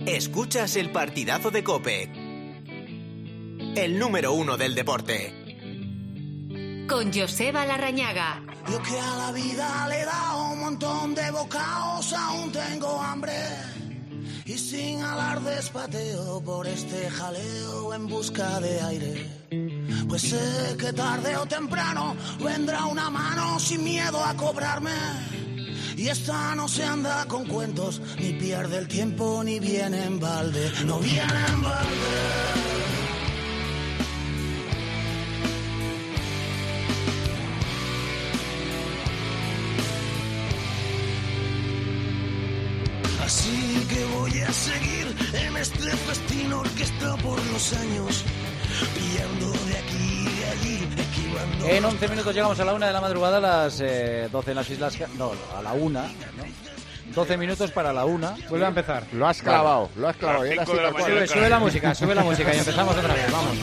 Escuchas el partidazo de COPE, el número 1 del deporte. Con Joseba Larrañaga. Yo que a la vida le he dado un montón de bocados, aún tengo hambre. Y sin alardes pateo por este jaleo en busca de aire. Pues sé que tarde o temprano vendrá una mano sin miedo a cobrarme. Y esta no se anda con cuentos, ni pierde el tiempo, ni viene en balde. No viene en balde. Así que voy a seguir en este festín orquestado por los años, pillando de aquí y de allí, esquivando. En 11 minutos llegamos a la 1 de la madrugada, a las 12 en las Islas... No, a la 1, ¿no? 12 minutos para la 1. Vuelve a empezar. Lo has clavado, lo has clavado. Sube la música y empezamos otra vez, vamos.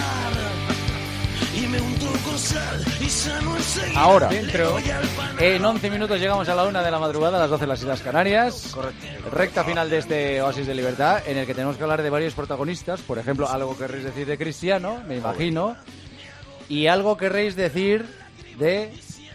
Y me unto con sal y sano enseguida. Ahora, dentro, en 11 minutos llegamos a la 1 de la madrugada, a las 12 en las Islas Canarias. Correcto. Recta final de este Oasis de Libertad, en el que tenemos que hablar de varios protagonistas. Por ejemplo, algo querréis decir de Cristiano, me imagino. Y algo querréis decir de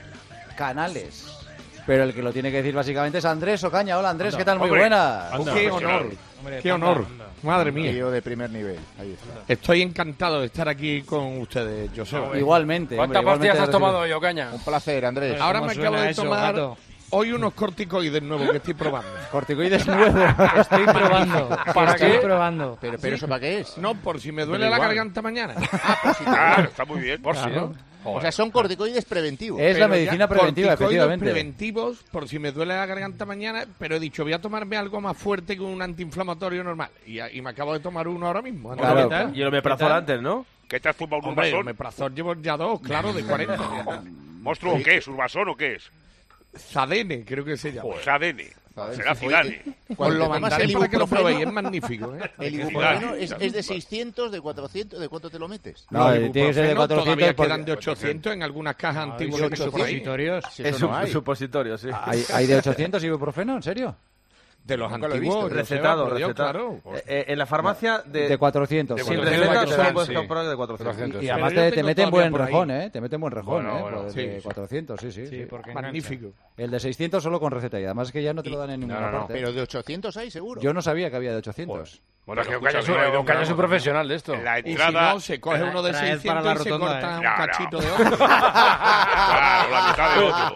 Canales. Pero el que lo tiene que decir básicamente es Andrés Ocaña. Hola Andrés, ¿qué tal? Muy buenas. Qué honor, qué honor. Madre mía. Tío de primer nivel. Ahí está. Estoy encantado de estar aquí con ustedes, Joseba. Igualmente. ¿Cuántas pastillas has tomado hoy, Ocaña? Un placer, Andrés. Ahora me acabo de tomar hoy unos corticoides nuevos que estoy probando. Corticoides nuevos. Estoy probando. ¿Para qué? Estoy probando. ¿Pero eso para qué es? No, por si me duele la garganta mañana. Por si Claro, está muy bien. Por si, ¿no? O sea, son corticoides preventivos. Es la medicina preventiva, efectivamente. Preventivos, por si me duele la garganta mañana, pero he dicho, voy a tomarme algo más fuerte que un antiinflamatorio normal. Y me acabo de tomar uno ahora mismo. Claro. Y el omeprazol antes, ¿no? ¿Qué te has fumado un Hombre, el urbasón? omeprazol llevo ya 2, claro, de 40. ¿Monstruo o qué es? ¿Urbasón o qué es? Zadene, creo que se llama. O Sadene. Será Zidane. Os lo tomas mandaré el para que lo ibuprofeno, probéis, es magnífico. El ibuprofeno es de 600, de 400, ¿de cuánto te lo metes? No, el tiene que ser de ibuprofeno 400. todavía porque quedan de 800 en algunas cajas antiguas que tengo por ahí. Si eso no hay. Supositorio, sí. ¿Hay de 800 ibuprofeno? ¿En serio? De los Nunca lo he antiguos, visto, recetado, Dios, recetado. claro. En la farmacia De 400. sin sí. receta Sí. solo puedes comprar de 400. Y además Pero yo te tengo meten todavía buen por ahí. rejón, ¿eh? Te meten buen rejón, Bueno, ¿eh? sí, De sí. 400, sí. Magnífico. El de 600 solo con receta. Y además es que ya no te lo dan en ninguna parte. Pero de 800 hay, seguro. Yo no sabía que había de 800. Bueno, Ocaña es un profesional de esto. En la Y si entrada... no, se coge uno de Traed 600 para la y se rotonda, corta un No, no. cachito de otro. Claro, la mitad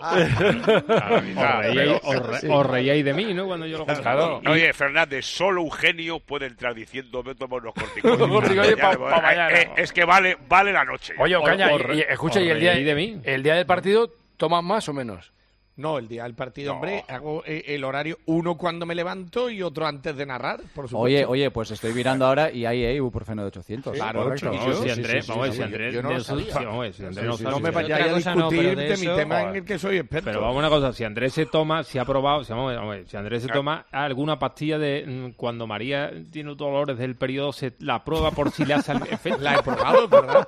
de otro. La mitad. Os reíais de mí, ¿no? Cuando yo lo contaba. Claro. Oye, Fernández, solo un genio puede entrar diciendo me tomo unos corticoides. Corticoides pa mañana. Es que vale la noche. Oye, Ocaña, escucha, ¿y el reíais de mí? día del partido tomas más o menos? No, el día del partido, hombre, hago el horario uno cuando me levanto y otro antes de narrar, por supuesto. Oye, pues estoy mirando ahora y hay ibuprofeno de 800. Claro, correcto. chiquillo. Si Andrés, Sí, vamos a ver, sí, si sí. Andrés... Yo no lo de eso- sabía. sí, vamos a ver, si Andrés No me sabe. vayáis a Otra cosa no, discutir pero de de mi eso- tema en el que soy experto. Pero vamos a una cosa, si Andrés se toma, si ha probado, vamos a ver, si Andrés se toma alguna pastilla de cuando María tiene dolores del periodo, se la prueba por si le hace efecto. La he probado, ¿verdad?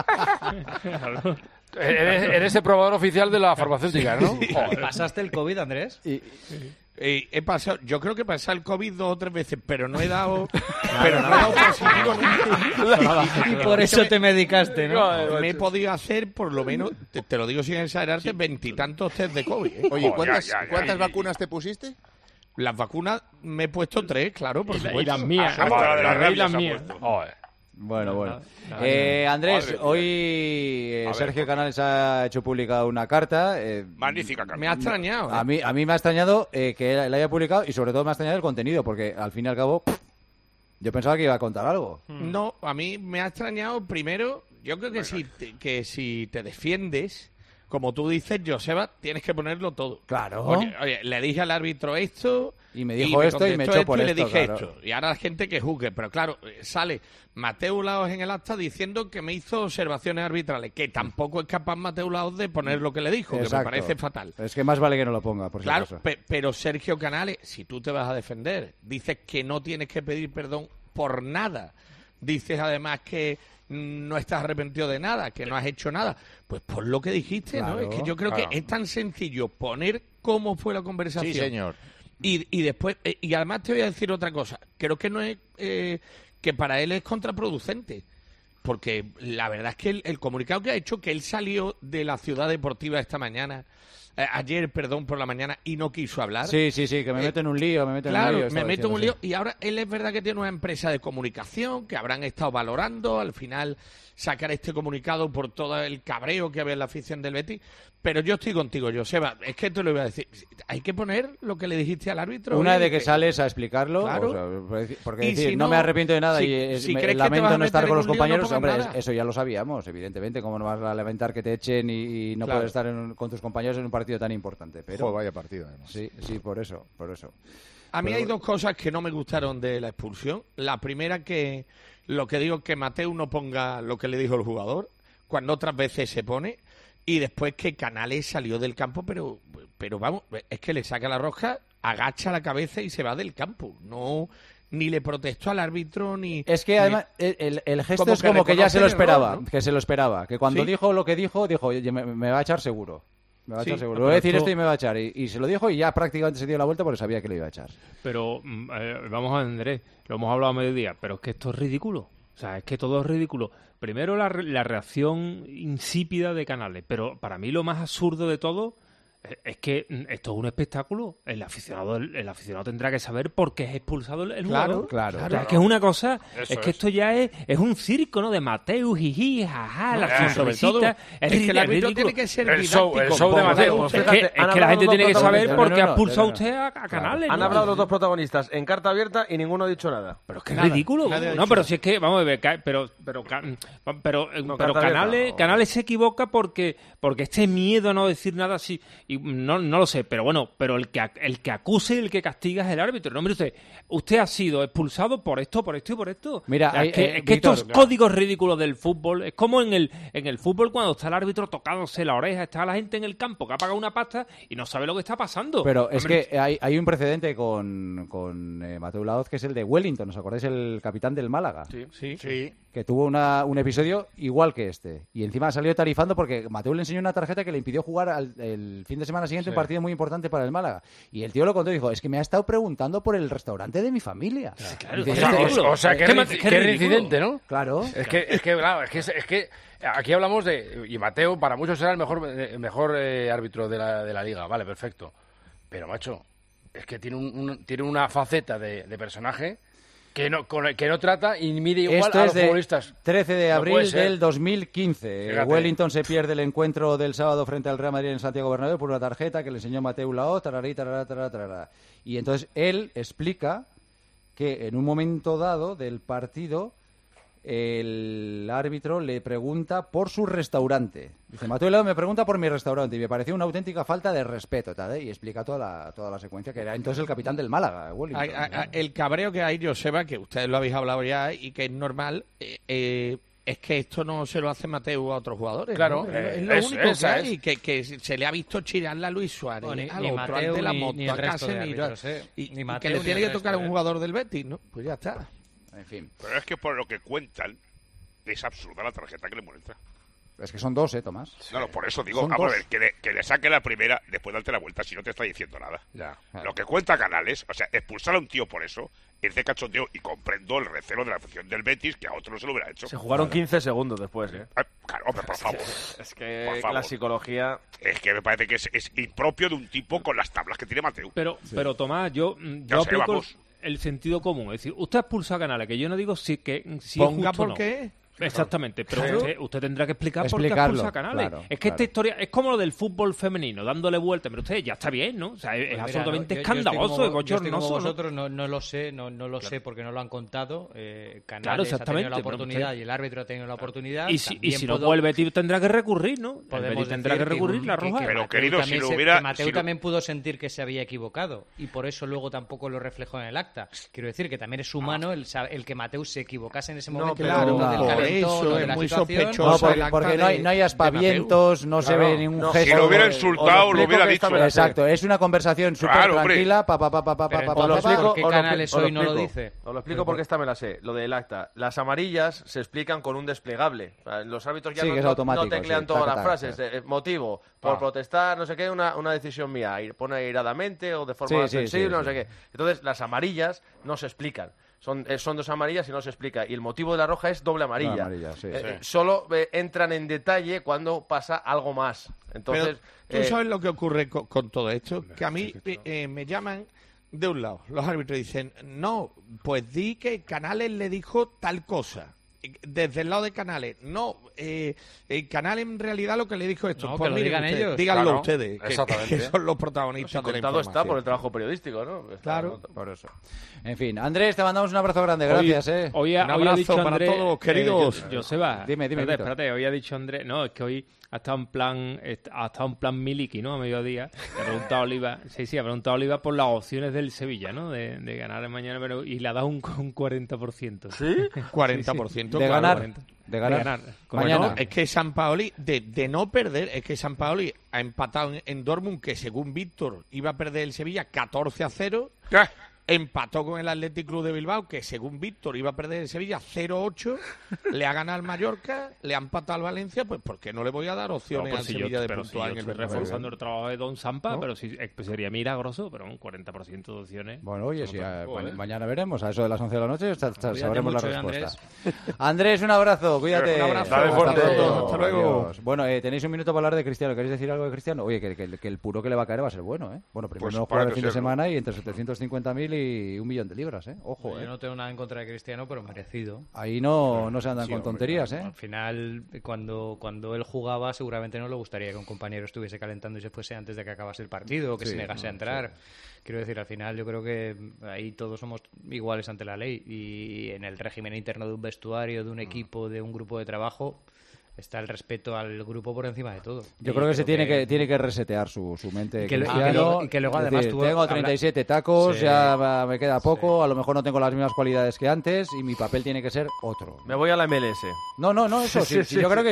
Eres el probador oficial de la farmacéutica, ¿no? ¿Pasaste el COVID, Andrés? He pasado, yo creo que he pasado el COVID 2 o 3 veces, pero no he dado positivo nunca. Y por eso te medicaste, ¿no? Me he podido hacer, por lo menos, te lo digo sin exagerarte, 20 y tantos test de COVID. ¿eh? Oye, Oh, ya. ¿cuántas vacunas te pusiste? Las vacunas me he puesto 3, claro, por supuesto. Y las mías. Hasta de la Las rabia las se ha mías. puesto. Joder. Bueno. Madre Andrés, mía. hoy A ver, Sergio Canales ha hecho pública una carta. Magnífica carta. Me ha extrañado. ¿eh? A mí me ha extrañado que la haya publicado y sobre todo me ha extrañado el contenido, porque al fin y al cabo yo pensaba que iba a contar algo. No, a mí me ha extrañado primero, yo creo que si te defiendes, como tú dices, Joseba, tienes que ponerlo todo. Claro. Oye, le dije al árbitro esto Y me dijo esto y me contestó echó por y le esto, dije claro. esto. Y ahora la gente que juzgue, pero claro, sale Mateu Laos en el acta diciendo que me hizo observaciones arbitrales, que tampoco es capaz Mateu Laos de poner lo que le dijo, que me Exacto. parece fatal. Es que más vale que no lo ponga, por si Claro, acaso. pero Sergio Canales, si tú te vas a defender, dices que no tienes que pedir perdón por nada. Dices además que no estás arrepentido de nada, que no has hecho nada. Pues por lo que dijiste, Claro, ¿no? Es que yo creo claro. que es tan sencillo poner cómo fue la conversación. Sí, señor. Y después, y además te voy a decir otra cosa. Creo que no es que para él es contraproducente. Porque la verdad es que el comunicado que ha hecho, que él salió de la ciudad deportiva esta mañana, ayer, perdón, por la mañana, y no quiso hablar. Sí, que me meto en un lío, me meto en un lío. Claro, me meto en un lío. Y ahora él es verdad que tiene una empresa de comunicación que habrán estado valorando, al final sacar este comunicado por todo el cabreo que había en la afición del Betis. Pero yo estoy contigo, Joseba. Es que te lo voy a decir. Hay que poner lo que le dijiste al árbitro. Una de que sales a explicarlo, claro. porque decir, si no me arrepiento de nada y lamento no estar con los compañeros, hombre, eso ya lo sabíamos, evidentemente. ¿Cómo no vas a lamentar que te echen y no poder estar con tus compañeros en un partido tan importante? Pero vaya partido, además. Sí, por eso. A mí hay dos cosas que no me gustaron de la expulsión. La primera, que lo que digo, que Mateu no ponga lo que le dijo el jugador, cuando otras veces se pone. Y después que Canales salió del campo, pero vamos, es que le saca la roja, agacha la cabeza y se va del campo. No, ni le protestó al árbitro, ni... Es que además el gesto es como que ya se lo esperaba, ¿no? Que se lo esperaba. Que cuando dijo lo que dijo, oye, me va a echar seguro. Me va a echar seguro. Le voy a decir esto y me va a echar. Y se lo dijo y ya prácticamente se dio la vuelta porque sabía que le iba a echar. Pero, vamos a ver, Andrés, lo hemos hablado a mediodía, pero es que esto es ridículo. O sea, es que todo es ridículo. Primero la reacción insípida de Canales, pero para mí lo más absurdo de todo es que esto es un espectáculo. El aficionado tendrá que saber por qué es expulsado el jugador. Claro. Es que es una cosa, es que esto ya es un circo, ¿no? De Mateu, jiji, jaja, la sonrisita. Es que el árbitro tiene que ser didáctico. El show de Mateu. Es que la gente tiene que saber por qué ha expulsado usted a Canales. Han hablado los dos protagonistas en carta abierta y ninguno ha dicho nada. Pero es que es ridículo. No, pero si es que, vamos a ver, pero Canales se equivoca porque este miedo a no decir nada así. Y no lo sé, pero bueno, pero el que acuse y el que castiga es el árbitro. No, mire usted ha sido expulsado por esto y por esto. Mira, es que estos códigos ridículos del fútbol, es como en el fútbol cuando está el árbitro tocándose la oreja, está la gente en el campo que ha pagado una pasta y no sabe lo que está pasando. Pero es que hay un precedente con Mateu Laoz, que es el de Wellington, ¿os acordáis? El capitán del Málaga. Sí. Que tuvo un episodio igual que este. Y encima salió tarifando porque Mateu le enseñó una tarjeta que le impidió jugar el fin de semana siguiente un partido muy importante para el Málaga. Y el tío lo contó y dijo, es que me ha estado preguntando por el restaurante de mi familia. Claro, o sea, qué reincidente, ¿no? Claro. Es que aquí hablamos de... Y Mateu para muchos será el mejor árbitro de la liga. Vale, perfecto. Pero, macho, es que tiene una faceta de personaje que no trata y mide igual a los futbolistas. 13 de abril del 2015. Fíjate. Wellington se pierde el encuentro del sábado frente al Real Madrid en Santiago Bernabéu por una tarjeta que le enseñó Mateu Laoz, tarará. Y entonces él explica que en un momento dado del partido el árbitro le pregunta por su restaurante. Dice, Mateu Laoz me pregunta por mi restaurante y me pareció una auténtica falta de respeto, y explica toda la secuencia, que era entonces el capitán del Málaga, Wellington. El cabreo que hay, Joseba, que ustedes lo habéis hablado ya y que es normal, es que esto no se lo hace Mateu a otros jugadores. Claro, ¿no? Es lo único que hay, que se le ha visto chirarle a Luis Suárez, al otro Mateu, ante la moto, ni el a resto de Casemiro, árbitros, y Mateu, que le tiene ni que el tocar a resto, un jugador del Betis, ¿no? Pues ya está. En fin. Pero es que por lo que cuentan, es absurda la tarjeta que le muestra. Es que son dos, Tomás. No, por eso digo, a ver, que le saque la primera después de darte la vuelta, si no te está diciendo nada. Ya, claro. Lo que cuenta Canales, o sea, expulsar a un tío por eso, es de cachondeo, y comprendo el recelo de la afición del Betis, que a otro no se lo hubiera hecho. Se jugaron 15 segundos después, Claro, hombre, por favor. Es que la psicología... Es que me parece que es impropio de un tipo con las tablas que tiene Mateu. Pero Tomás, yo aplico el sentido común. Es decir, usted ha expulsado a Canales, que yo no digo si ponga es justo por no. qué. Exactamente, pero usted tendrá que explicar por qué expulsa a Canales. Claro, es que esta historia es como lo del fútbol femenino, dándole vuelta, pero usted ya está bien, ¿no? O sea, es absolutamente escandaloso y bochornoso. Vosotros no lo sé, no lo sé porque no lo han contado. Canales exactamente, ha tenido la oportunidad y el árbitro ha tenido la oportunidad. Y si no puede el Betis tendrá que recurrir, ¿no? El Betis tendrá que recurrir la roja. Pero querido, si lo hubiera... Mateu también pudo sentir que se había equivocado y por eso luego tampoco lo reflejó en el acta. Quiero decir que también es humano el que Mateu se equivocase en ese momento. Por eso es muy sospechoso. No, porque no hay aspavientos, no se ve ningún gesto. Si lo hubiera insultado, lo hubiera dicho. Exacto, es una conversación súper tranquila. ¿Por qué Canales hoy no lo dice? Os lo explico porque esta me la sé. Lo del acta. Las amarillas se explican con un desplegable. Los árbitros ya no teclean todas las frases. Motivo, por protestar, no sé qué, una decisión mía. Pone airadamente o de forma sensible, no sé qué. Entonces, las amarillas no se explican. Son 2 amarillas y no se explica. Y el motivo de la roja es doble amarilla. Solo entran en detalle cuando pasa algo más. Entonces, ¿tú sabes lo que ocurre con todo esto? Que a mí me llaman de un lado. Los árbitros dicen, no, pues di que Canales le dijo tal cosa. Desde el lado de Canales, no, Canales en realidad lo que le dijo esto, no, pues que lo digan ellos. Díganlo ustedes, que son los protagonistas de la información. Está por el trabajo periodístico, ¿no? Claro. Por eso. En fin, Andrés, te mandamos un abrazo grande, gracias. Hoy un abrazo ha dicho para Andrés, todos, queridos. Joseba, dime. Espérate, hoy ha dicho Andrés, no, es que hoy ha estado en plan Miliki, ¿no? A mediodía. Ha preguntado Oliva, ha preguntado Oliva por las opciones del Sevilla, ¿no? De ganar mañana, y le ha dado un 40%. ¿Sí? 40%. De ganar. Mañana. Bueno, es que Sampaoli, de no perder, es que Sampaoli ha empatado en Dortmund, que según Víctor iba a perder el Sevilla 14-0. Empató con el Athletic Club de Bilbao, que según Víctor iba a perder el Sevilla 0-8, le ha ganado al Mallorca, le ha empatado al Valencia, pues ¿por qué no le voy a dar opciones al Sevilla de puntuar en el Bernabéu? Reforzando el trabajo de Don Sampa, pero sí, sería milagroso, pero un 40% de opciones. Bueno, oye, mañana veremos, a eso de las 11 de la noche sabremos la respuesta. Andrés, un abrazo, cuídate. Un abrazo. Hasta luego. Bueno, tenéis un minuto para hablar de Cristiano. ¿Queréis decir algo de Cristiano? Oye, que el puro que le va a caer va a ser bueno, ¿eh? Bueno, primero no juega el fin de semana y entre 750.000 y 1 millón de libras, ¿eh? Ojo, Yo no tengo nada en contra de Cristiano, pero merecido. Ahí no se andan con tonterías, ¿eh? Al final, cuando él jugaba, seguramente no le gustaría que un compañero estuviese calentando y se fuese antes de que acabase el partido o que se negase a entrar. Quiero decir, al final yo creo que ahí todos somos iguales ante la ley y en el régimen interno de un vestuario, de un equipo, de un grupo de trabajo, está el respeto al grupo por encima de todo. Yo creo que se tiene que resetear su mente. Y que luego además tengo 37 tacos, ya me queda poco, a lo mejor no tengo las mismas cualidades que antes y mi papel tiene que ser otro. Me voy a la MLS. No, eso sí. Yo creo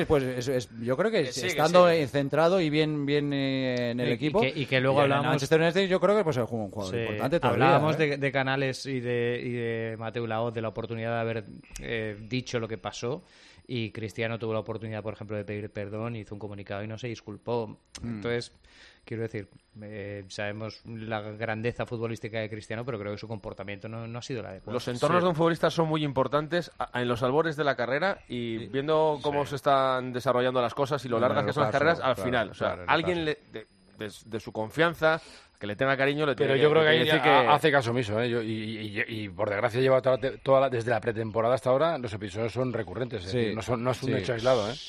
que estando centrado y bien en el equipo y que luego hablamos Manchester United, yo creo que pues es un jugador importante todavía. Hablábamos de Canales y de Mateu Laoz, de la oportunidad de haber dicho lo que pasó. Y Cristiano tuvo la oportunidad, por ejemplo, de pedir perdón, hizo un comunicado y no se disculpó. Entonces, quiero decir, sabemos la grandeza futbolística de Cristiano, pero creo que su comportamiento no ha sido el adecuado. Los entornos de un futbolista son muy importantes en los albores de la carrera y viendo cómo se están desarrollando las cosas y lo largas que son las carreras al final. O sea, alguien de su confianza, que le tenga cariño, le tiene Pero yo creo que ahí hace caso omiso, ¿eh? Y por desgracia lleva desde la pretemporada hasta ahora, los episodios son recurrentes, ¿eh? No es un hecho aislado, ¿eh?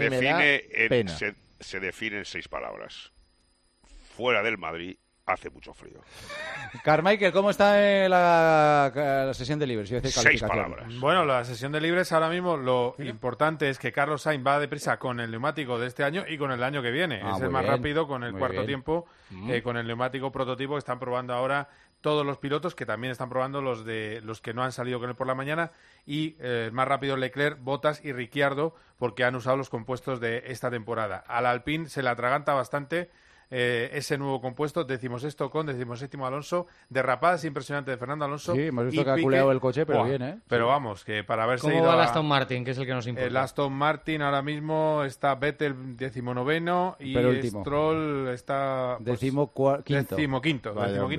Se define en 6 palabras. Fuera del Madrid hace mucho frío. Carmichael, ¿cómo está la sesión de libres? 6 palabras. Bueno, la sesión de libres ahora mismo lo importante es que Carlos Sainz va deprisa con el neumático de este año y con el año que viene. Es el más rápido con el cuarto tiempo, con el neumático prototipo que están probando ahora todos los pilotos, que también están probando los que no han salido con él por la mañana, y el más rápido Leclerc, Bottas y Ricciardo, porque han usado los compuestos de esta temporada. Al Alpine se le atraganta bastante ese nuevo compuesto, 16º Ocon, 17º Alonso, derrapadas impresionantes de Fernando Alonso. Sí, hemos visto que ha culeado el coche, pero bien, ¿eh? Pero vamos, que para haberse ido ¿Cómo va el Aston Martin, que es el que nos importa? El Aston Martin ahora mismo está Vettel 19º y Stroll está... Decimoquinto.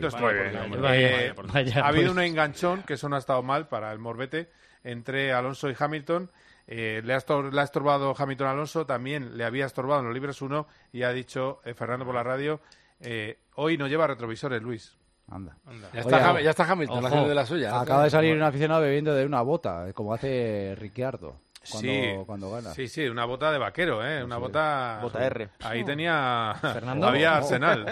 Ha habido un enganchón, que eso no ha estado mal para el Morbete, entre Alonso y Hamilton. Le ha estorbado Hamilton a Alonso, también le había estorbado en los libres 1 y ha dicho Fernando por la radio, hoy no lleva retrovisores, Luis. Anda. Ya está Hamilton haciendo de la suya. Acaba de salir un aficionado bebiendo de una bota, como hace Ricciardo. Cuando gana. Sí, una bota de vaquero, una bota... Bota R. Ahí tenía... Fernando. Había Arsenal.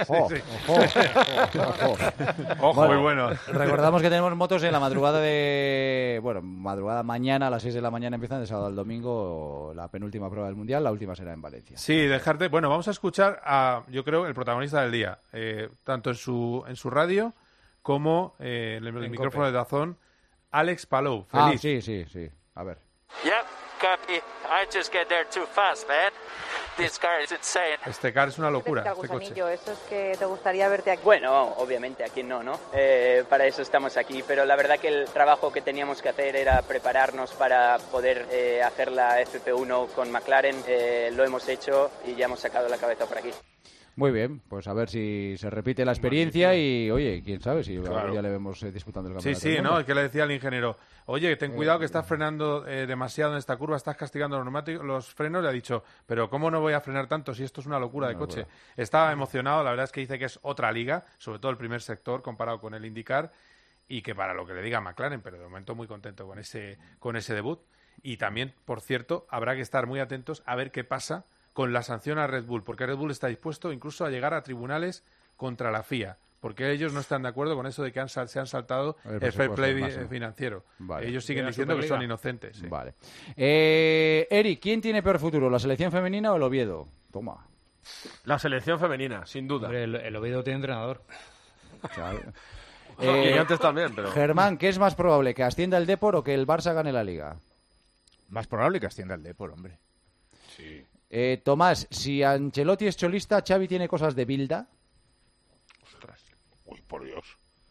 Ojo, muy bueno. Recordamos que tenemos motos en la madrugada madrugada mañana, a las 6 de la mañana empiezan, de sábado al domingo, la penúltima prueba del Mundial, la última será en Valencia. Sí, bueno, vamos a escuchar a, yo creo, el protagonista del día, tanto en su radio como en el micrófono de DAZN, Alex Palou. Feliz. Sí. A ver. Yep, I just get there too fast, man. This car is insane. Este car es una locura, este coche. Eso es que te gustaría verte aquí. Bueno, obviamente, aquí no, ¿no? Para eso estamos aquí, pero la verdad que el trabajo que teníamos que hacer era prepararnos para poder hacer la FP1 con McLaren. Lo hemos hecho y ya hemos sacado la cabeza por aquí. Muy bien, pues a ver si se repite la experiencia y, oye, quién sabe si algún día le vemos disputando el campeonato. Sí, ¿no? Es que le decía al ingeniero, oye, ten cuidado que estás frenando demasiado en esta curva, estás castigando los neumáticos, los frenos. Le ha dicho, pero ¿cómo no voy a frenar tanto si esto es una locura de coche? Estaba emocionado, la verdad es que dice que es otra liga, sobre todo el primer sector comparado con el IndyCar, y que para lo que le diga McLaren, pero de momento muy contento con ese debut. Y también, por cierto, habrá que estar muy atentos a ver qué pasa con la sanción a Red Bull, porque Red Bull está dispuesto incluso a llegar a tribunales contra la FIA, porque ellos no están de acuerdo con eso de que se han saltado el fair play financiero. Vale. Ellos siguen diciendo que son inocentes. Sí. Vale. Eric, ¿quién tiene peor futuro, la selección femenina o el Oviedo? Toma. La selección femenina, sin duda. Hombre, el Oviedo tiene entrenador. Claro. Y antes también, pero... Germán, ¿qué es más probable, que ascienda el Depor o que el Barça gane la Liga? Más probable que ascienda el Depor, hombre. Sí. Tomás, si Ancelotti es cholista, ¿Xavi tiene cosas de Bilda? Ostras. Uy, por Dios.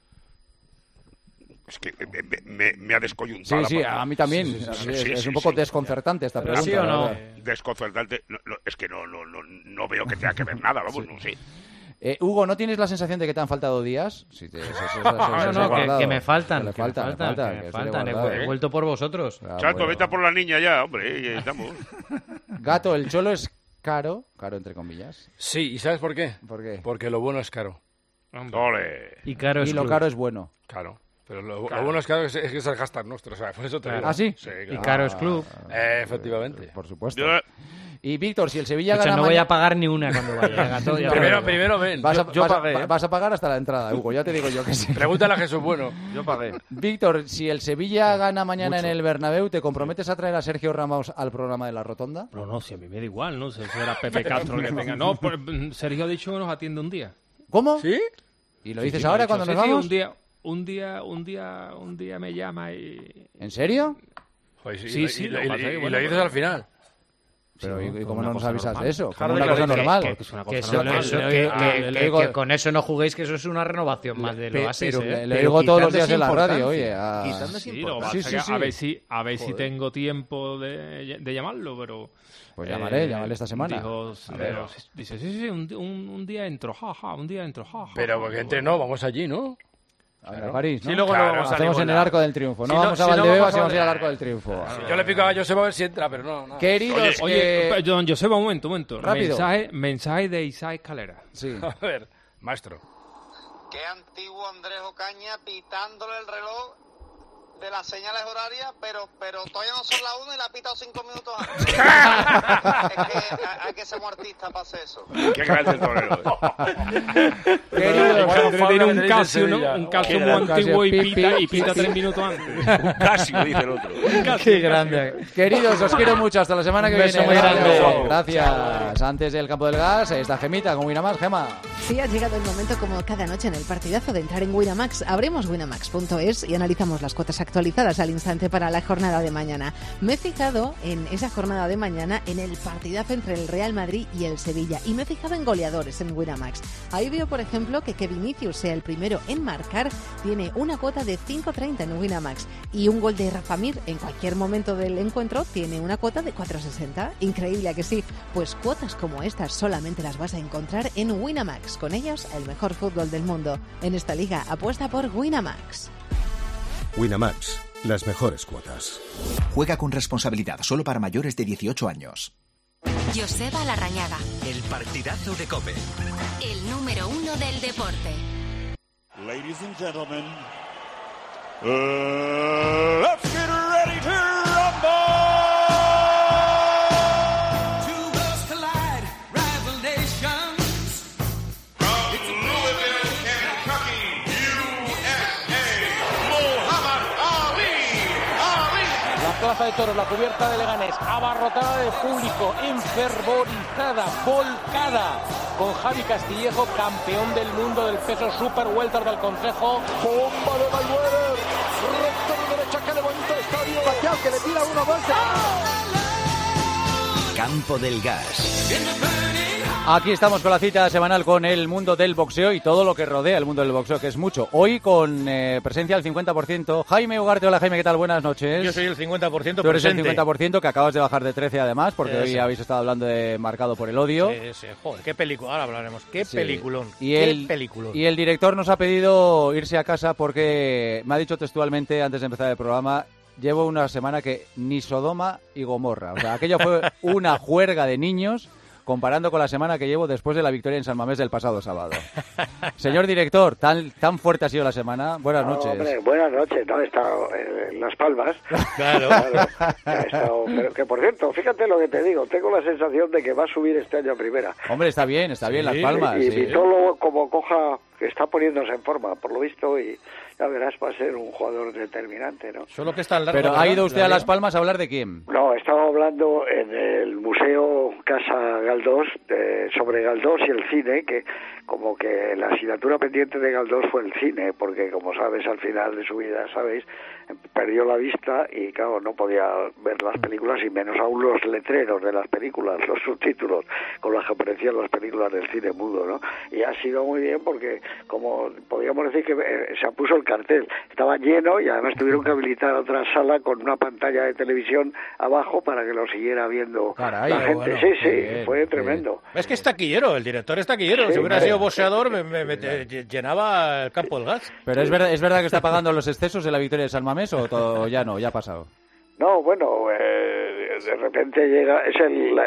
Es que me ha descoyuntado. Sí, a mí también. Es un poco desconcertante esta pregunta. ¿Sí o no? Desconcertante. Es que no veo que tenga que ver nada, vamos, no sé. Hugo, ¿no tienes la sensación de que te han faltado días? Sí, que me faltan. Que faltan. He vuelto por vosotros. Chato, vete a por la niña ya, hombre. Estamos. Gato, ¿el cholo es caro? Caro entre comillas. Sí, ¿y sabes por qué? ¿Por qué? Porque lo bueno es caro. ¡Ole! Y lo caro es bueno. Claro. Pero lo bueno es caro, es que es el hashtag nuestro, o sea, por eso te digo. ¿Ah, sí? Claro. Y caro es club. Efectivamente. Por supuesto. Y Víctor, si el Sevilla gana... no voy a pagar ni una cuando vaya. Primero ven. Yo pagué. Vas a pagar hasta la entrada, Hugo, ya te digo yo que sí. Pregúntale a Jesús Bueno. Yo pagué. Víctor, si el Sevilla gana mañana en el Bernabéu, ¿te comprometes a traer a Sergio Ramos al programa de La Rotonda? No, si a mí me da igual, ¿no? Si era Pepe Castro que venga. No, pues Sergio ha dicho que nos atiende un día. ¿Cómo? ¿Sí? ¿Y lo dices ahora cuando nos vamos? Un día me llama y... ¿En serio? Pues sí. Y lo dices al final. Pero ¿y cómo no nos avisas de eso? Como una cosa normal. Que con eso no juguéis, que eso es una renovación más del Oasis. Pero le digo todos los días en la radio, oye. A ver si tengo tiempo de llamarlo, pero... Pues llamaré esta semana. Dice, sí, un día entro, un día entro, Pero porque entre no, vamos allí, ¿no? A París, ¿no? Sí, luego no hacemos en el Arco del Triunfo. No vamos a Valdebebas y vamos a ir al Arco del Triunfo. Yo le pico a Joseba a ver si entra, pero no. Queridos, Oye, don Joseba, un momento. Rápido. Mensaje de Isaac Escalera. Sí. A ver, maestro. Qué antiguo Andrés Ocaña pitándole el reloj de las señales horarias, pero todavía no son las 1 y la ha pitado 5 minutos antes. Es que hay que ser un artista para hacer eso. Qué grande el torero. Tiene un Casio muy antiguo y pita 3 minutos antes. Un Casio, dice el otro. Qué grande. Queridos, os quiero mucho. Hasta la semana que viene. Muy grande. Gracias. Antes del campo del gas, está Gemita con Winamax. Gema. Sí, ha llegado el momento, como cada noche en el partidazo, de entrar en Winamax. Abrimos winamax.es y analizamos las cuotas actualizadas al instante para la jornada de mañana. Me he fijado en esa jornada de mañana en el partidazo entre el Real Madrid y el Sevilla, y me he fijado en goleadores en Winamax. Ahí veo, por ejemplo, que Vinicius sea el primero en marcar, tiene una cuota de 5.30 en Winamax, y un gol de Rafa Mir en cualquier momento del encuentro tiene una cuota de 4.60. Increíble, ¿a que sí? Pues cuotas como estas solamente las vas a encontrar en Winamax. Con ellas, el mejor fútbol del mundo. En esta liga, apuesta por Winamax. Winamax, las mejores cuotas. Juega con responsabilidad, solo para mayores de 18 años. Joseba Larrañaga. El partidazo de COPE. El número 1 del deporte. Ladies and gentlemen, let's get ready to rumble! Plaza de Toros, la cubierta de Leganés, abarrotada de público, enfervorizada, volcada, con Javi Castillejo, campeón del mundo del peso super welter del Consejo. Bomba de Mayweather, recta de derecha que levanta el estadio, Pacquiao que le tira 1-2. Campo del Gas. Aquí estamos con la cita semanal con el mundo del boxeo y todo lo que rodea el mundo del boxeo, que es mucho. Hoy con presencia al 50%. Jaime Ugarte, hola Jaime, ¿qué tal? Buenas noches. Yo soy el 50% Tú eres presente. el 50%, que acabas de bajar de 13 además, porque hoy habéis estado hablando de Marcado por el Odio. Sí, joder, qué película, ahora hablaremos. Qué peliculón, peliculón. Y el director nos ha pedido irse a casa porque me ha dicho textualmente, antes de empezar el programa, llevo una semana que ni Sodoma y Gomorra. O sea, aquello fue una juerga de niños comparando con la semana que llevo después de la victoria en San Mamés del pasado sábado. Señor director, tan fuerte ha sido la semana. Buenas noches. Hombre, buenas noches. No, he estado en Las Palmas. Claro. He estado, pero que por cierto, fíjate lo que te digo. Tengo la sensación de que va a subir este año a primera. Hombre, está bien Las Palmas. Y Vitolo, como coja, que está poniéndose en forma, por lo visto, y ya verás, va a ser un jugador determinante, ¿no? Solo que está en largo. Pero ¿ha ido usted a Las Palmas a hablar de quién? No, estaba hablando en el Museo Casa Galdós sobre Galdós y el cine, que como que la asignatura pendiente de Galdós fue el cine, porque como sabes, al final de su vida, ¿sabéis?, perdió la vista y claro, no podía ver las películas y menos aún los letreros de las películas, los subtítulos con los que aparecían las películas del cine mudo, ¿no? Y ha sido muy bien porque, como podríamos decir, que se puso el cartel, estaba lleno y además tuvieron que habilitar otra sala con una pantalla de televisión abajo para que lo siguiera viendo la gente. Bueno, sí, bien, fue tremendo. Es que es taquillero, el director es taquillero. Sí, si hubiera sido boxeador me llenaba el Campo del Gas. Pero ¿es verdad que está pagando los excesos de la victoria de San Mamés o todo ya no, ya ha pasado? No, bueno, de repente llega, es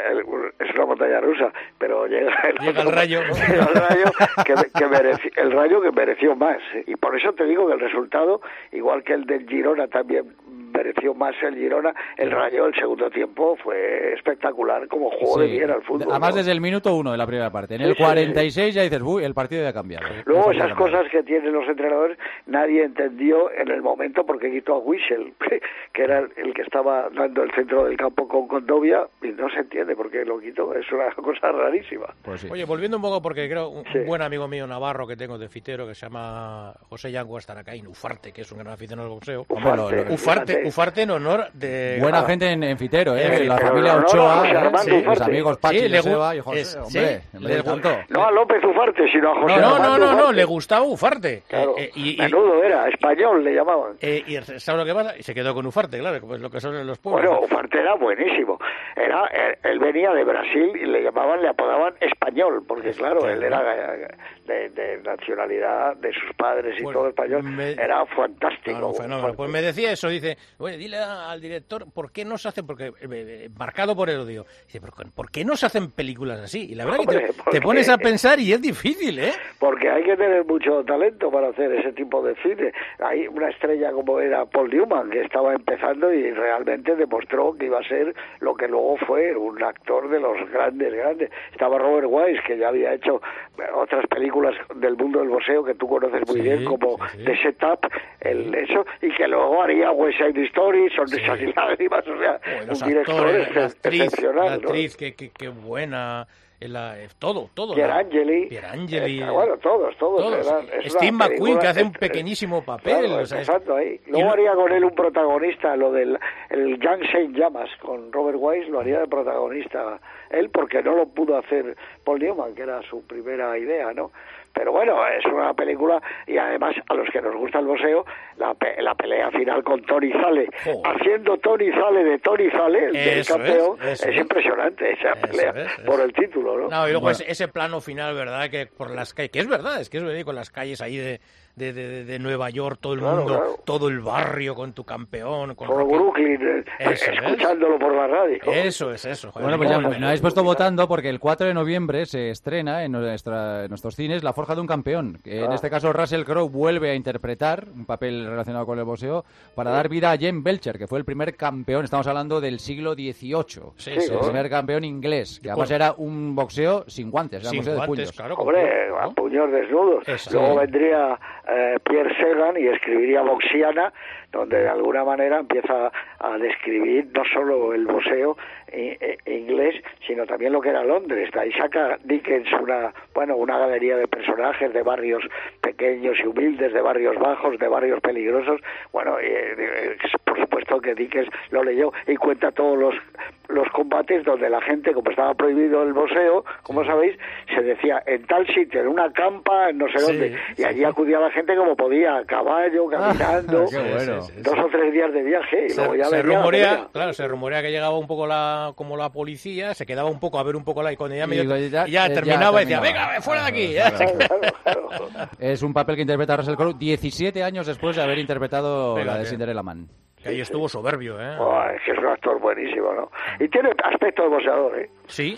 una montaña rusa, pero llega el rayo, ¿no? Llega el rayo el rayo que mereció más, y por eso te digo que el resultado, igual que el del Girona también mereció más el Girona, el Rayo el segundo tiempo fue espectacular, como juego de bien al fútbol. Además, ¿no? Desde el minuto 1 de la primera parte. En el 46 ya dices, uy, el partido ya ha cambiado. Luego esas cosas que tienen los entrenadores nadie entendió en el momento porque quitó a Wiesel, que era el que estaba dando el centro del campo con Condovia, y no se entiende por qué lo quitó. Es una cosa rarísima. Pues sí. Oye, volviendo un poco, porque creo un buen amigo mío navarro que tengo de fitero, que se llama José Yango Astaracaín, Ufarte, que es un gran aficionado al boxeo. Ufarte en honor de... Buena gente en Fitero, la familia Ochoa, los amigos Pachi, Joseba y José, hombre, no a López Ufarte, sino a José. No, le gustaba Ufarte. Claro, menudo era, español le llamaban. Y ¿sabes lo que pasa? Y se quedó con Ufarte, claro, pues lo que son los pueblos. Bueno, Ufarte era buenísimo. Él venía de Brasil y le apodaban español, porque claro, él era de nacionalidad de sus padres y todo español. Era fantástico. Fenómeno. Pues me decía eso, dice, oye, dile al director, ¿por qué no se hacen? Porque Marcado por el Odio. Dice, ¿por qué no se hacen películas así? Y la verdad que te pones a pensar y es difícil, ¿eh? Porque hay que tener mucho talento para hacer ese tipo de cine. Hay una estrella como era Paul Newman, que estaba empezando y realmente demostró que iba a ser lo que luego fue, un actor de los grandes. Estaba Robert Wise, que ya había hecho otras películas del mundo del boxeo que tú conoces muy bien, como The Setup, eso, y que luego haría West Side Story, Sonrisas y Lágrimas, o sea, un director excepcional. La actriz, qué buena... todo. Pierangeli. Bueno, todos. Steve McQueen, que hace un pequeñísimo papel. Claro, exacto, ahí. Luego haría con él un protagonista, lo del Young Saint Llamas, con Robert Wise, lo haría de protagonista él, porque no lo pudo hacer Paul Newman, que era su primera idea, ¿no? Pero bueno, es una película, y además a los que nos gusta el boxeo, la pelea final con Tony Zale, haciendo Tony Zale de Tony Zale, el campeón, es impresionante esa pelea por el título, ¿no? Y luego ese plano final, ¿verdad? Que por las calles, que es verdad, con las calles ahí de Nueva York, todo el mundo, todo el barrio con tu campeón, con Brooklyn, escuchándolo por la radio. Eso es eso. Joder, bueno, pues ya nos habéis puesto votando porque el 4 de noviembre se estrena en nuestros cines La Forja de un Campeón. En este caso Russell Crowe vuelve a interpretar un papel relacionado con el boxeo para dar vida a Jen Belcher, que fue el primer campeón, estamos hablando del siglo XVIII, el primer campeón inglés, que además era un boxeo sin guantes, era un boxeo de puños. Claro, hombre, a puños desnudos. Luego vendría Pierre Sagan y escribiría Boxiana, donde de alguna manera empieza a describir no solo el boxeo inglés, sino también lo que era Londres. Ahí saca Dickens una galería de personajes de barrios pequeños y humildes, de barrios bajos, de barrios peligrosos, por supuesto que Dickens lo leyó y cuenta todos los combates donde la gente, como estaba prohibido el boxeo, como sabéis, se decía en tal sitio, en una campa, en no sé dónde, y allí acudía la gente como podía, a caballo, caminando, 2 o 3 días de viaje, y luego ya se rumorea que llegaba un poco como la policía, se quedaba un poco a ver un poco y cuando ya terminaba y decía, venga, fuera de aquí. Claro. Es un papel que interpreta Russell Crowe 17 años después de haber interpretado la de Cinderella Man. Que ahí estuvo soberbio, ¿eh? Es que es un actor buenísimo, ¿no? Y tiene aspecto de boxeador, ¿eh? Sí,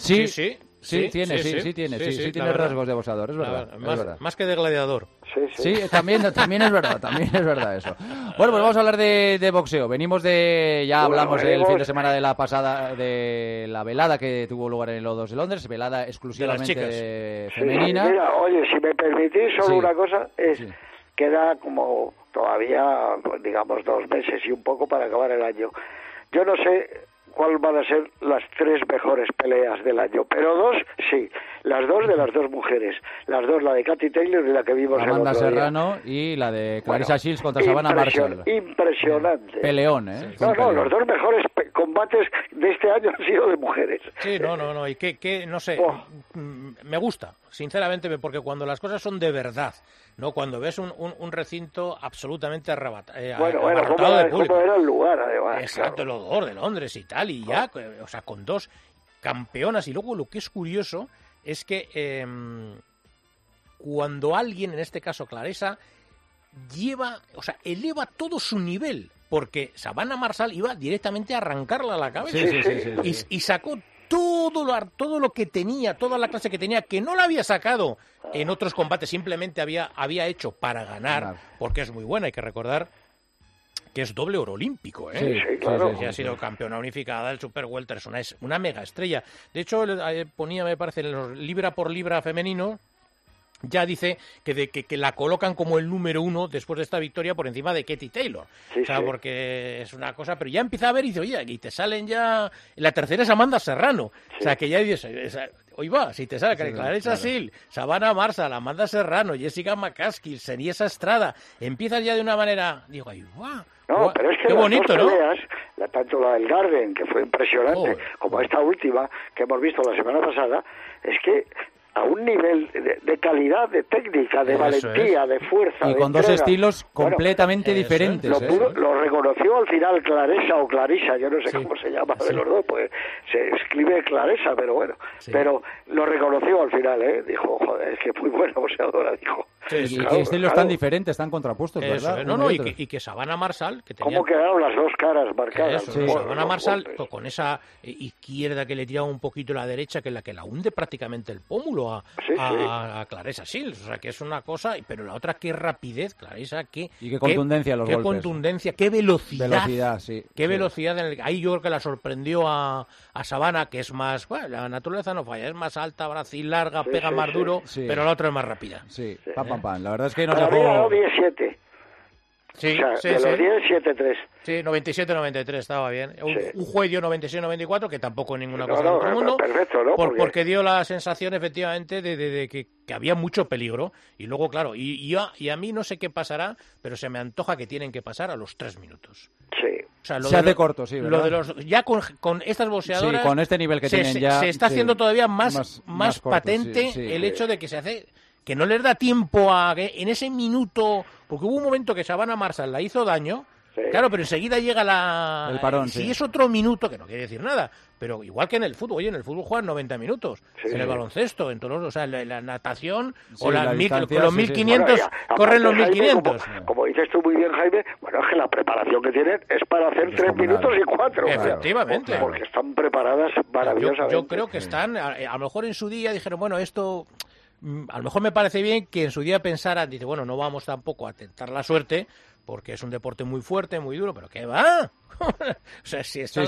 tiene rasgos de boxeador, es verdad. Más que de gladiador. Sí, también es verdad eso. Bueno, pues vamos a hablar de boxeo. Venimos hablamos el fin de semana de la pasada, de la velada que tuvo lugar en el O2 de Londres, velada exclusivamente femenina. Mira, oye, si me permitís solo una cosa, queda como todavía, digamos, 2 meses y un poco para acabar el año. Yo no sé cuál van a ser las 3 mejores peleas del año, pero 2 sí, las 2 de las 2 mujeres, las 2, la de Katie Taylor y la que vimos Amanda el otro Serrano día. Y la de Clarissa Shields contra Savannah Marshall. Impresionante. Peleón, ¿eh? No, los 2 mejores combates de este año han sido de mujeres. Sí, no, y que no sé, me gusta, sinceramente, porque cuando las cosas son de verdad, no cuando ves un recinto absolutamente arrebatado ¿cómo era el lugar, además? Exacto, el odor de Londres y tal, y ya, o sea, con 2 campeonas. Y luego lo que es curioso es que cuando alguien, en este caso Clarissa, eleva todo su nivel, porque Savannah Marshall iba directamente a arrancarla a la cabeza y sacó todo lo que tenía, toda la clase que tenía, que no la había sacado en otros combates, simplemente había hecho para ganar, porque es muy buena, hay que recordar que es doble oro olímpico, ¿eh? Sí, claro. Ha sido campeona unificada, el Super Welter, es una mega estrella. De hecho, ponía, me parece, en los libra por libra femenino, ya dice que la colocan como el número 1 después de esta victoria por encima de Katie Taylor. Porque es una cosa, pero ya empieza a ver y dice, oye, y te salen ya... La tercera es Amanda Serrano. O sea, que ya dices... Hoy va, si te sale Clarissa Shields, Savannah Marshall, Amanda Serrano, Jessica McCaskill, Seriesa Estrada, empiezas ya de una manera... Digo, ¡ay, guau! No, pero es que qué bonito, las 2 peleas, tanto la del Garden, que fue impresionante, como esta última que hemos visto la semana pasada, es que a un nivel de calidad, de técnica, de valentía, de fuerza. Y con 2 estilos completamente diferentes. Lo reconoció al final Clarissa o Clarissa, yo no sé cómo se llama de los dos, pues se escribe Clarissa, pero bueno. Pero lo reconoció al final, dijo, joder, es que muy buena boxeadora, dijo. Y estilos tan diferentes, tan contrapuestos, ¿verdad? Y que Savannah Marshall... Que tenía... ¿Cómo quedaron las 2 caras marcadas? Savannah Marshall, con esa izquierda que le tiraba un poquito la derecha, que la hunde prácticamente el pómulo a Clarissa Shields, o sea, que es una cosa, pero la otra, qué rapidez, Clarissa, qué contundencia los golpes. Qué contundencia, qué velocidad. Qué velocidad. Ahí yo creo que la sorprendió a Savannah, que es más, bueno, la naturaleza no falla, es más alta, brasil larga, pega más duro, pero la otra es más rápida. La verdad es que nos dejó... 17. Sí, o sea, de los 10, 7-3. Sí, 97-93, estaba bien. Un juez dio 96-94, que tampoco es ninguna cosa del otro mundo. Perfecto, ¿no? Porque dio la sensación, efectivamente, de que había mucho peligro. Y luego, claro, y a mí no sé qué pasará, pero se me antoja que tienen que pasar a los 3 minutos. Sí. O sea, se hace corto, sí, ¿verdad? Lo de ya con estas boxeadoras... Sí, con este nivel que tienen ya... Se está haciendo todavía más corto, patente el hecho de que se hace... Que no les da tiempo a que en ese minuto... Porque hubo un momento que Savannah Marshall la hizo daño, claro, pero enseguida llega el parón. Si es otro minuto, que no quiere decir nada, pero igual que en el fútbol, en el fútbol juegan 90 minutos, en el baloncesto, en todos, o sea, la natación, o los 1500, corren los 1500. Como dices tú muy bien, Jaime, bueno, es que la preparación que tienen es para hacer 3 minutos y 4. Efectivamente. Porque están preparadas maravillosamente. Yo creo que están, a lo mejor en su día dijeron, bueno, esto... A lo mejor me parece bien que en su día pensaran, dice, bueno, no vamos tampoco a tentar la suerte, porque es un deporte muy fuerte, muy duro, pero ¿qué va? O sea, si están,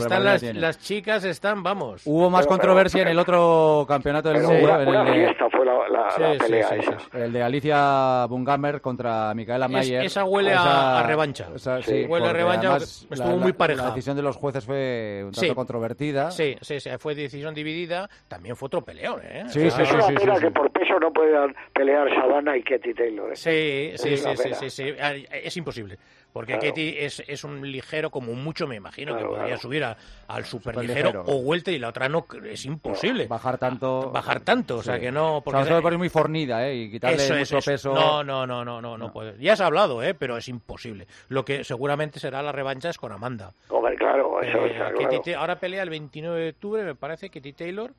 las chicas están, vamos. Hubo más controversia en el otro campeonato del mundo. Una fiesta fue la pelea esa. El de Alicia Bungamer contra Micaela Mayer. Esa huele a revancha. Huele a revancha, estuvo muy pareja. La decisión de los jueces fue un tanto controvertida. Sí, fue decisión dividida. También fue otro peleón, ¿eh? Es una pena que por peso no puedan pelear Savannah y Katie Taylor. Sí. es imposible. Porque Ketty es un ligero, como mucho me imagino, que podría subir al superligero o welter, y la otra no, es imposible. Bajar tanto. O sea que no. Porque es muy fornida, y quitarle mucho peso. No puede. Ya has hablado, pero es imposible. Lo que seguramente será la revancha es con Amanda. Hombre, claro, eso claro. Ahora pelea el 29 de octubre, me parece, Katie Taylor,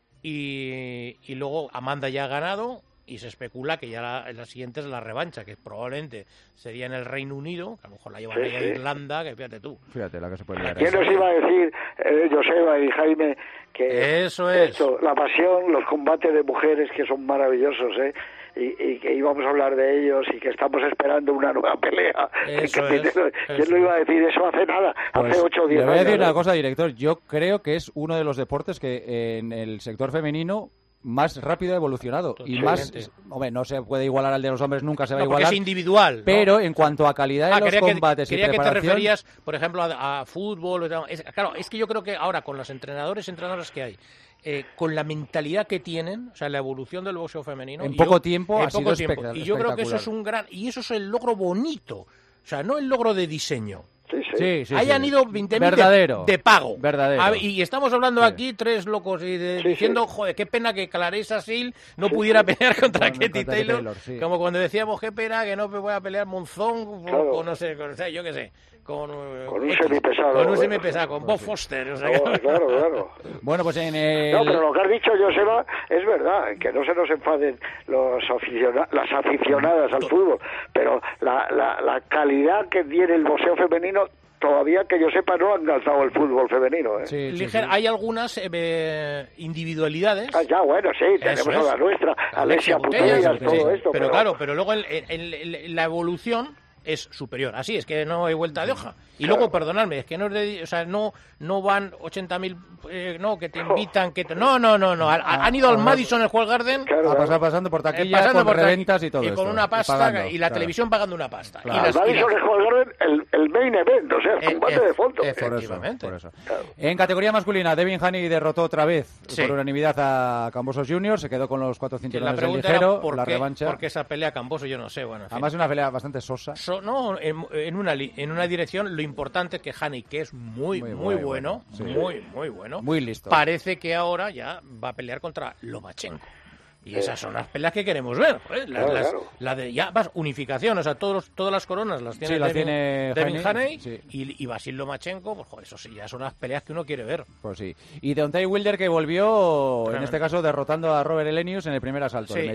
y luego Amanda ya ha ganado. Y se especula que ya la siguiente es la revancha, que probablemente sería en el Reino Unido, que a lo mejor la llevaría a Irlanda, que fíjate tú. Fíjate la que se puede liar. ¿Quién nos iba a decir, Joseba y Jaime, que la pasión, los combates de mujeres que son maravillosos, y que íbamos a hablar de ellos y que estamos esperando una nueva pelea? ¿Quién lo iba a decir eso hace nada? Pues, hace 8 o 10 años. Le voy a decir una cosa, director. Yo creo que es uno de los deportes que en el sector femenino más rápido ha evolucionado. Y más, hombre, no se puede igualar al de los hombres, nunca se va a igualar. Porque es individual. Pero en cuanto a calidad de los combates y preparación... Quería que te referías, por ejemplo, a fútbol. Claro, es que yo creo que ahora con los entrenadoras que hay, con la mentalidad que tienen, o sea, la evolución del boxeo femenino... En poco tiempo ha sido espectacular. Y yo creo que eso es un gran... Y eso es el logro bonito. O sea, no el logro de diseño. Sí, hayan ido 20.000 de pago. Verdadero. Y estamos hablando aquí tres locos diciendo, joder, qué pena que Clarissa Shields no pudiera pelear contra Katie Taylor. Como cuando decíamos, qué pena que no pueda pelear Monzón, o no sé, yo qué sé. Con un semipesado. Con un semipesado, con Bob Foster. O sea, claro. Bueno, pues en el... No, pero lo que has dicho, Joseba, es verdad, que no se nos enfaden las aficionadas al fútbol, pero la calidad que tiene el boxeo femenino, todavía que yo sepa no han alzado el fútbol femenino. Hay algunas individualidades. Tenemos a la nuestra, Alexia Putellas, todo esto. Pero claro, pero luego la evolución es superior. Así es que no hay vuelta de hoja. Y luego, perdonadme, es que no van 80.000, que te invitan, No. Han ido al Madison Square Garden. Pasando por taquillas, con reventas y todo eso. Y con una pasta, y la televisión pagando una pasta. Claro. Y Madison Square Garden, el main event, o sea, el combate de fondo. Efectivamente. Por eso. En categoría masculina, Devin Haney derrotó otra vez por unanimidad a Cambosos Jr., se quedó con los 400 del ligero, la revancha. ¿Por qué esa pelea Camboso? Yo no sé. Bueno, además es una pelea bastante sosa. En una dirección, lo importante es que Haney, que es muy bueno, muy bueno, muy listo, parece que ahora ya va a pelear contra Lomachenko. Y esas son las peleas que queremos ver. La de ya vas unificación, o sea, todas las coronas las tiene Devin Haney y Vasil Lomachenko, pues joder, eso sí, ya son las peleas que uno quiere ver. Pues sí. Y Deontay Wilder, que volvió, en este caso, derrotando a Robert Elenius en el primer asalto. Eso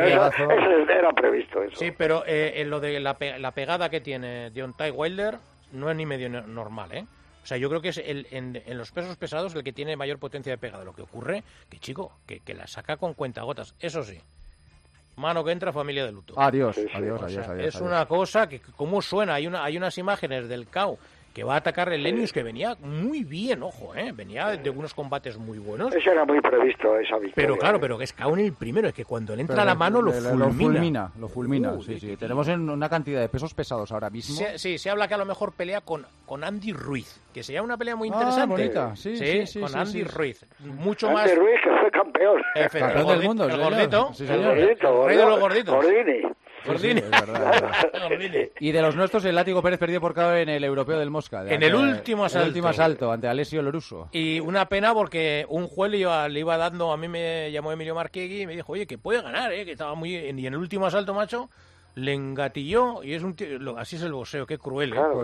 era previsto eso. Sí, pero lo de la pegada que tiene Deontay Wilder no es ni medio normal, O sea, yo creo que es en los pesos pesados el que tiene mayor potencia de pegada. Lo que ocurre, que la saca con cuentagotas. Eso sí, mano que entra, familia de luto. Adiós. Es una cosa que, ¿cómo suena? Hay unas imágenes del KO que va a atacar el Lenius, que venía muy bien, ojo, venía de unos combates muy buenos. Eso era muy previsto, esa victoria. Pero claro, que es KO en el primero, es que cuando le entra la mano lo fulmina. Lo fulmina, sí. Tenemos una cantidad de pesos pesados ahora mismo. Se habla que a lo mejor pelea con Andy Ruiz, que sería una pelea muy interesante. Bonita, con Andy Ruiz. Mucho más... Andy Ruiz, que fue campeón. Campeón del mundo, el gordito. El rey de los gorditos. Gordini. Y de los nuestros, el Látigo Pérez perdió por KO en el europeo del Mosca. En el último asalto. Ante Alessio Lorusso. Y una pena porque un juez le iba dando, a mí me llamó Emilio Marchegui y me dijo, oye, que puede ganar, que estaba muy... Y en el último asalto, macho, le engatilló, y es un tío, así es el boxeo, qué cruel. Claro.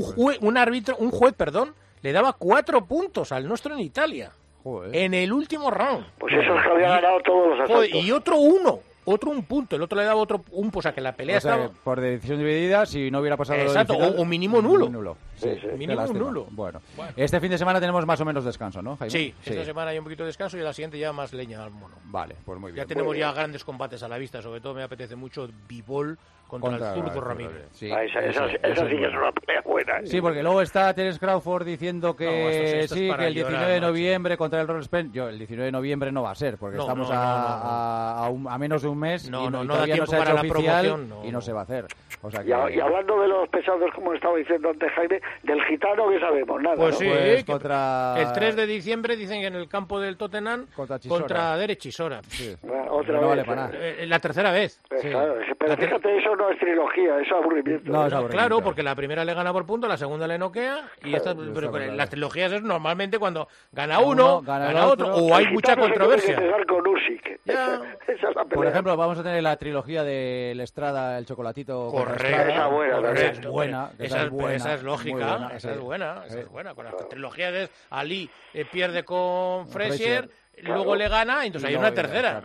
Un juez, le daba 4 puntos al nuestro en Italia. Joder. En el último round. Pues eso es que había ganado todos los asaltos. Y otro un punto, el otro le daba otro un, o sea que la pelea estaba... por decisión dividida, si no hubiera pasado... Exacto, o mínimo nulo. Mínimo nulo. Bueno, este fin de semana tenemos más o menos descanso, ¿no, Jaime? Sí, esta semana hay un poquito de descanso y la siguiente ya más leña al mono. Vale, pues muy bien. Ya tenemos grandes combates a la vista, sobre todo me apetece mucho Bivol contra el zurdo Ramírez. Sí, esa sí que es una pelea buena. Sí, porque luego está Terence Crawford diciendo que esto que el 19 de noviembre contra el Ron Spence. El 19 de noviembre no va a ser, porque estamos a menos de un mes y todavía no se ha hecho oficial y no se va a hacer. O sea que... y hablando de los pesados, como estaba diciendo antes Jaime, del gitano que sabemos nada. Pues ¿no? sí, Pues contra... el 3 de diciembre dicen que en el campo del Tottenham contra Derek Chisora. Sí. Otra no vez. Vale para nada. La tercera vez. Sí. Claro, pero fíjate, eso no es trilogía, eso es aburrimiento. No, es aburrimiento. Claro, porque la primera le gana por punto, la segunda le noquea y pero las trilogías es normalmente cuando gana uno, gana otro, o hay mucha controversia. Con Usyk. Esa es la pelea. Por ejemplo, vamos a tener la trilogía del Estrada, el chocolatito. Correcto, esa buena. Esa es lógica, esa es buena. Con las trilogías es Ali pierde con Frazier, luego le gana, entonces hay una tercera.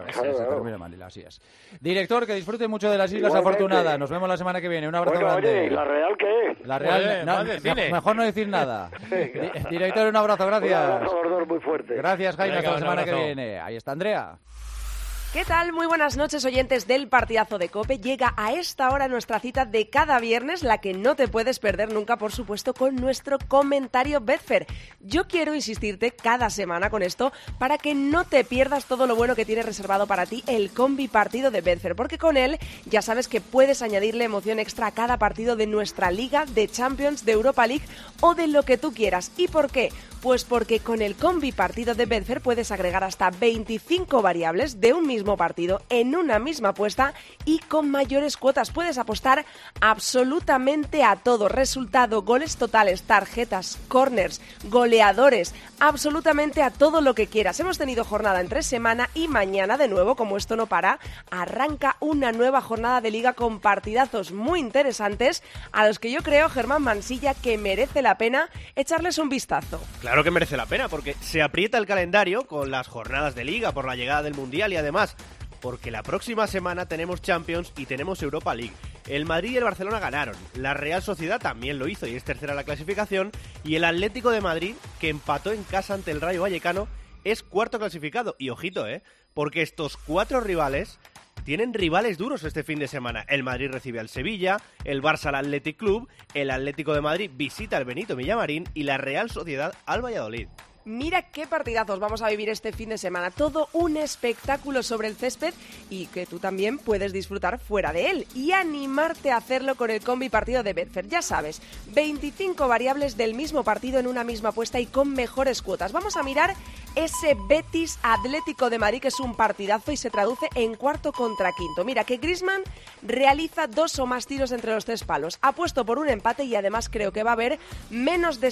Así es. Director, que disfrute mucho de las Islas Afortunadas. Nos vemos la semana que viene. Un abrazo grande. Oye, ¿y la Real qué? La Real, mejor no decir nada. Director, un abrazo, gracias. Un abrazo a los dos muy fuerte. Gracias, Jaime, hasta la semana que viene. Ahí está Andrea. ¿Qué tal? Muy buenas noches, oyentes del Partidazo de COPE. Llega a esta hora nuestra cita de cada viernes, la que no te puedes perder nunca, por supuesto, con nuestro comentario Betfair. Yo quiero insistirte cada semana con esto para que no te pierdas todo lo bueno que tiene reservado para ti el combi partido de Betfair, porque con él ya sabes que puedes añadirle emoción extra a cada partido de nuestra Liga, de Champions, de Europa League o de lo que tú quieras. ¿Y por qué? Pues porque con el combi partido de Betfair puedes agregar hasta 25 variables de un mismo partido en una misma apuesta y con mayores cuotas. Puedes apostar absolutamente a todo: resultado, goles totales, tarjetas, corners, goleadores, absolutamente a todo lo que quieras. Hemos tenido jornada entre semana y mañana, de nuevo, como esto no para, arranca una nueva jornada de Liga con partidazos muy interesantes a los que yo creo, Germán Mansilla, que merece la pena echarles un vistazo. Claro que merece la pena, porque se aprieta el calendario con las jornadas de Liga por la llegada del Mundial y además porque la próxima semana tenemos Champions y tenemos Europa League. El Madrid y el Barcelona ganaron, la Real Sociedad también lo hizo y es tercera en la clasificación, y el Atlético de Madrid, que empató en casa ante el Rayo Vallecano, es cuarto clasificado. Y ojito, porque estos 4 rivales tienen rivales duros este fin de semana. El Madrid recibe al Sevilla, el Barça al Athletic Club, el Atlético de Madrid visita al Benito Villamarín y la Real Sociedad al Valladolid. Mira qué partidazos vamos a vivir este fin de semana. Todo un espectáculo sobre el césped y que tú también puedes disfrutar fuera de él y animarte a hacerlo con el combi partido de Betfair. Ya sabes, 25 variables del mismo partido en una misma apuesta y con mejores cuotas. Vamos a mirar ese Betis Atlético de Madrid, que es un partidazo y se traduce en cuarto contra quinto. Mira que Griezmann realiza 2 o más tiros entre los 3 palos. Apuesto por un empate y además creo que va a haber menos de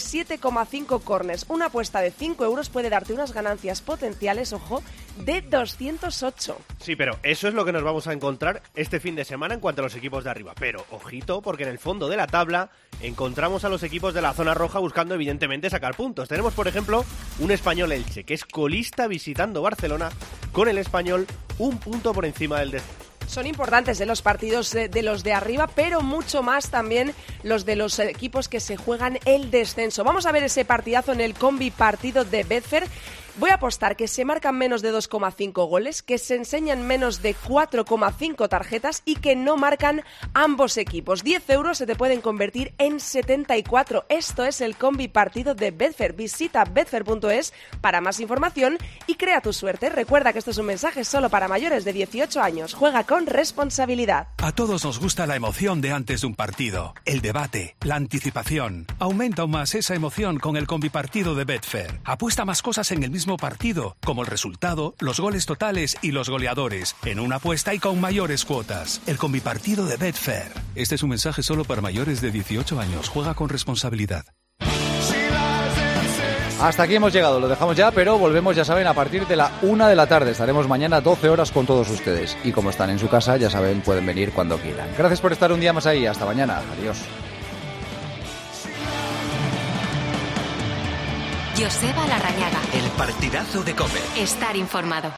7,5 corners. Una apuesta de 5 euros puede darte unas ganancias potenciales, ojo, de 208. Sí, pero eso es lo que nos vamos a encontrar este fin de semana en cuanto a los equipos de arriba. Pero ojito, porque en el fondo de la tabla encontramos a los equipos de la zona roja buscando evidentemente sacar puntos. Tenemos, por ejemplo, un Español Elche, que es colista visitando Barcelona, con el Español un punto por encima del descenso. Son importantes los partidos de los de arriba, pero mucho más también los de los equipos que se juegan el descenso. Vamos a ver ese partidazo en el combi partido de Betfair. Voy a apostar que se marcan menos de 2,5 goles, que se enseñan menos de 4,5 tarjetas y que no marcan ambos equipos. 10 euros se te pueden convertir en 74. Esto es el combi partido de Betfair. Visita betfair.es para más información y crea tu suerte. Recuerda que esto es un mensaje solo para mayores de 18 años. Juega con responsabilidad. A todos nos gusta la emoción de antes de un partido, el debate, la anticipación. Aumenta aún más esa emoción con el combi partido de Betfair. Apuesta más cosas en el mismo partido, como el resultado, los goles totales y los goleadores, en una apuesta y con mayores cuotas. El combipartido de Betfair. Este es un mensaje solo para mayores de 18 años. Juega con responsabilidad. Hasta aquí hemos llegado, lo dejamos ya, pero volvemos, ya saben, a partir de la 1 de la tarde. Estaremos mañana 12 horas con todos ustedes. Y como están en su casa, ya saben, pueden venir cuando quieran. Gracias por estar un día más ahí. Hasta mañana. Adiós. Joseba Larrañaga. El partidazo de COPE. Estar informado.